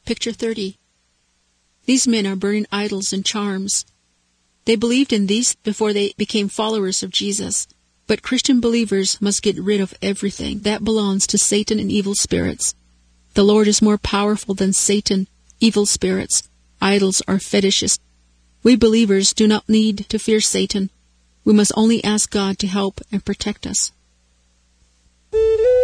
Picture 30. These men are burning idols and charms. They believed in these before they became followers of Jesus. But Christian believers must get rid of everything that belongs to Satan and evil spirits. The Lord is more powerful than Satan, evil spirits, idols, or fetishes. We believers do not need to fear Satan. We must only ask God to help and protect us.